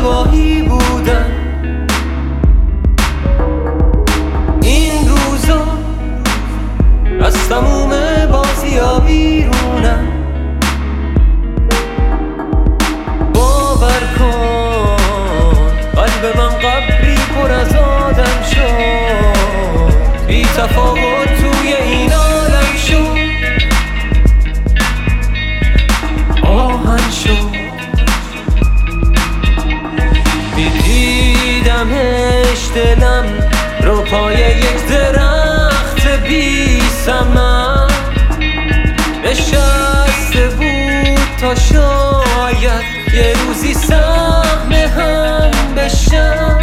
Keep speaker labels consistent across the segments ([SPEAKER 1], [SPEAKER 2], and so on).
[SPEAKER 1] اشتباهی بودن این روزا از تموم بازی ها بیرونم. باور کن قلب من قبری پر از آدم شد، بی تفاوت توی این عالم شد، آهن شد. میدیدمش دلم رو پای یک درخت بی ثمر نشسته بود تا شاید یه روزی سهم هم بشم.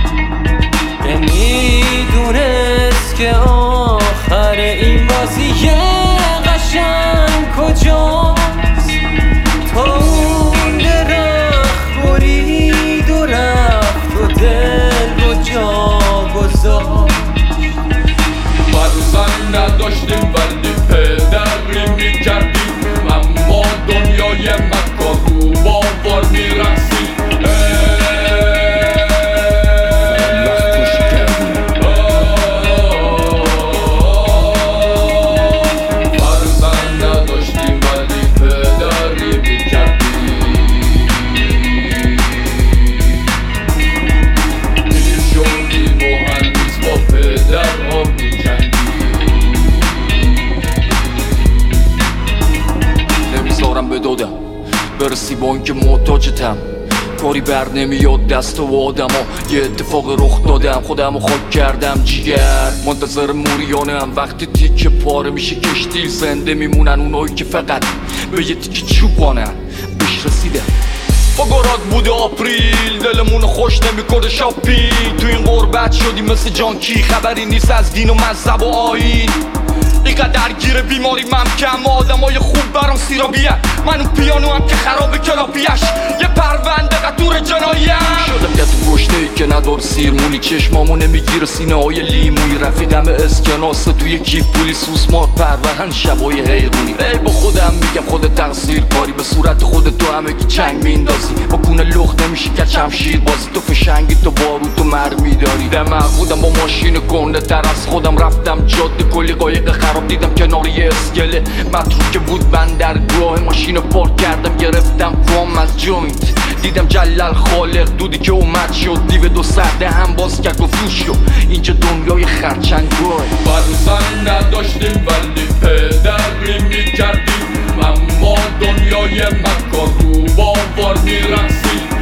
[SPEAKER 1] نمیدونست که آخر این بازی قشنگ کجاست، تا اون درخت برید و رفت و دل رو جا گذاشت.
[SPEAKER 2] فرزند نداشتیم ولی پدری میکردیم، اما دنیای مکار رو باور میرقصید. فرزند نداشتیم ولی پدری میکردیم، میشدیم مهندس با پدرها میکردیم. نمیذارم به دادم برسی با اینکه محتاجتم، کاری بر نمیاد دست و آدم ها. یه اتفاق رخ دادم خودم رو خاک کردم جیگر، منتظر موریانم وقتی تیکه پاره میشه کشتی. زنده میمونن اونایی که فقط به یه تیکه چوبانن بهش رسیدن. فقرات بوده آپریل دلمونو خوش نمیکنه شاپینگ، تو این غربت شدیم مثل جانکی، خبری نیست از دین و مذهب و آیین. اینقدر گیره بیماری ممکن آدمای خوب برام سیرابیه، من اون پیانو هم که خرابه کلاپیش یه پرونده قطور جنایه شدم. یه تو گشته ای که ندار سیرمونی، چشمامو نمیگیره سینه های لیموی، رفیقم اسکناسه توی کیف پولی سوسمار پرورن شبای حیرونی. ای با خودم میگم خود تقصیر کاری، به صورت خود تو همه کی چنگ میندازی، با کونه لخت نمیشه که شمشیر بازی، تو فشنگی تو بارو تو مرمی داری. دماغ بودم با ماشین گنده تر از خودم، رفتم جاده کلی قایق خراب دیدم کنار یه اسکله متروکه بود بندرگاه، ماشین پارک کردم گرفتم فام از جوینت، دیدم جلال خالق دودی که اومد شد دیو دو سرده هم باز کرد و فروش شد اینجا دنیای خرچنگاه. فرزند نداشتیم ولی پدری میکردیم، اما دنیای مکار رو باور میرقصید.